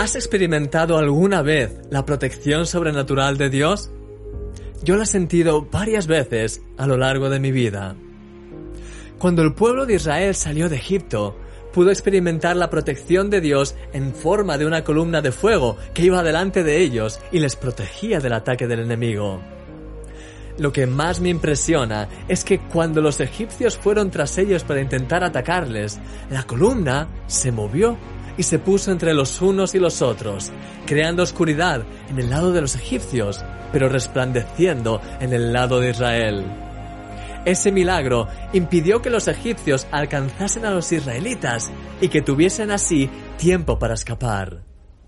¿Has experimentado alguna vez la protección sobrenatural de Dios? Yo la he sentido varias veces a lo largo de mi vida. Cuando el pueblo de Israel salió de Egipto, pudo experimentar la protección de Dios en forma de una columna de fuego que iba delante de ellos y les protegía del ataque del enemigo. Lo que más me impresiona es que cuando los egipcios fueron tras ellos para intentar atacarles, la columna se movió y se puso entre los unos y los otros, creando oscuridad en el lado de los egipcios, pero resplandeciendo en el lado de Israel. Ese milagro impidió que los egipcios alcanzasen a los israelitas y que tuviesen así tiempo para escapar.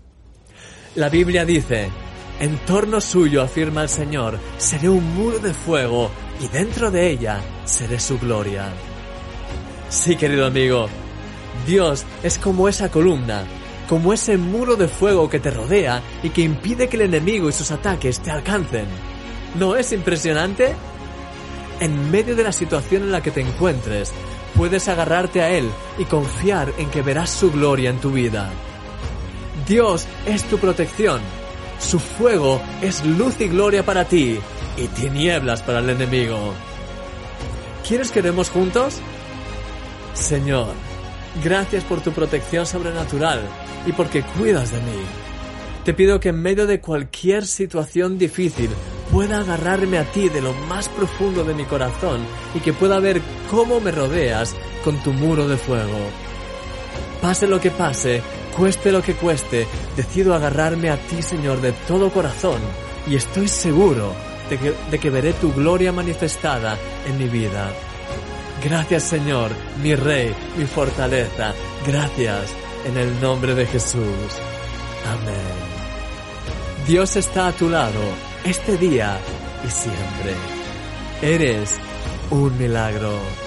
La Biblia dice: en torno suyo, afirma el Señor, seré un muro de fuego y dentro de ella seré su gloria. Sí, querido amigo, Dios es como esa columna, como ese muro de fuego que te rodea y que impide que el enemigo y sus ataques te alcancen. ¿No es impresionante? En medio de la situación en la que te encuentres, puedes agarrarte a Él y confiar en que verás su gloria en tu vida. Dios es tu protección. Su fuego es luz y gloria para ti y tinieblas para el enemigo. ¿Quieres que oremos juntos? Señor, gracias por tu protección sobrenatural y porque cuidas de mí. Te pido que en medio de cualquier situación difícil pueda agarrarme a ti de lo más profundo de mi corazón y que pueda ver cómo me rodeas con tu muro de fuego. Pase lo que pase, cueste lo que cueste, decido agarrarme a ti, Señor, de todo corazón y estoy seguro de que veré tu gloria manifestada en mi vida. Gracias, Señor, mi Rey, mi fortaleza. Gracias, en el nombre de Jesús. Amén. Dios está a tu lado, este día y siempre. Eres un milagro.